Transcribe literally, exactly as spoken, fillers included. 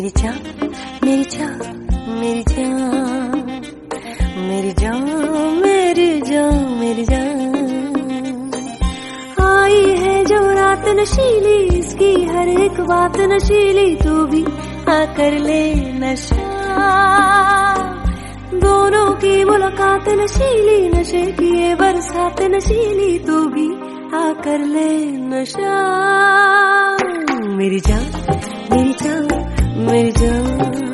मेरी जान मेरी जान मेरी जान मेरी जान मेरी जान मेरी जान आई है जो रात नशीली, इसकी हर एक बात नशीली, तू भी आकर ले नशा। दोनों की मुलाकात नशीली, नशे की ये बरसात नशीली, तू भी आकर ले नशा। मेरी जान मेरी जान मेरी जान